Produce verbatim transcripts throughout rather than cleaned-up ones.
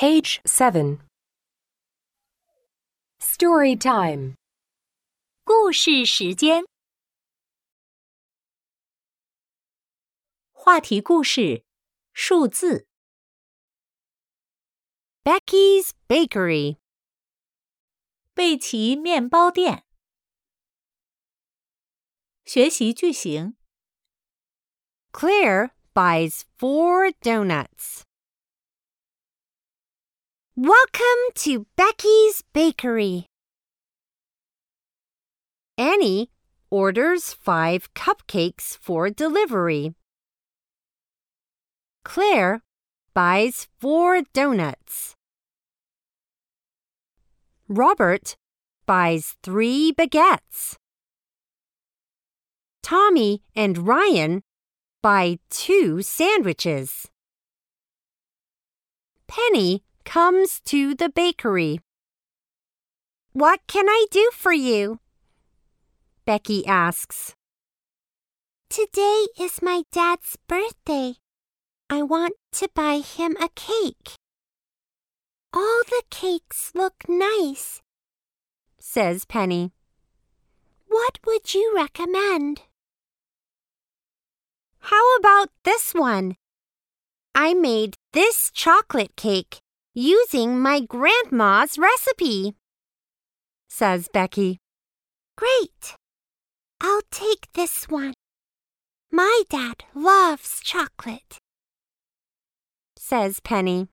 Page seven. Story time. 故事时间。话题故事：数字。 Becky's Bakery. 贝奇面包店。学习句型。 Claire buys four donuts. Welcome to Becky's Bakery. Annie orders five cupcakes for delivery. Claire buys four donuts. Robert buys three baguettes. Tommy and Ryan buy two sandwiches. Penny comes to the bakery. What can I do for you? Becky asks. Today is my dad's birthday. I want to buy him a cake. All the cakes look nice, says Penny. What would you recommend? How about this one? I made this chocolate cake using my grandma's recipe, says Becky. Great! I'll take this one. My dad loves chocolate, says Penny.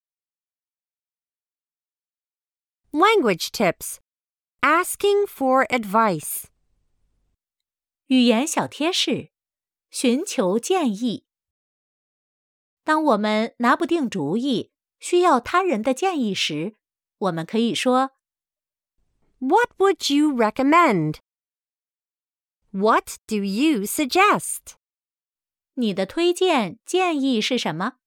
Language tips. Asking for advice. 语言小贴士：寻求建议。当我们拿不定主意，需要他人的建议时，我们可以说 What would you recommend? What do you suggest? 你的推荐建议是什么？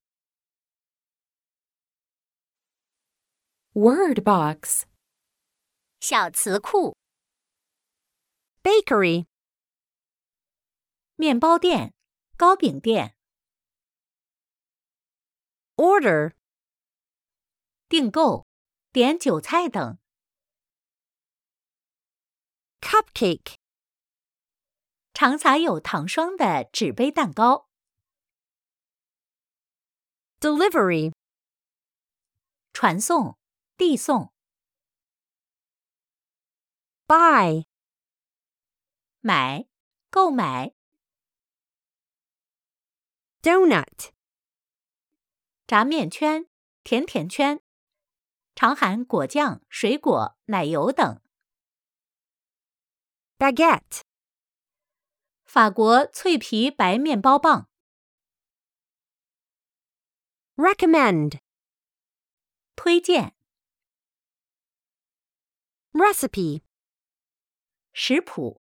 Word box. 小词库。 Bakery. 面包店、糕饼店。 Order. 订购、点酒菜等。 Cupcake. 常撒有糖霜的纸杯蛋糕。 Delivery. 传送、递送。 Buy. 买、购买。 Donut. 炸面圈、甜甜圈，常含果酱、水果、奶油等。 Baguette. 法国脆皮白面包棒。 Recommend. 推荐。 Recipe. 食谱。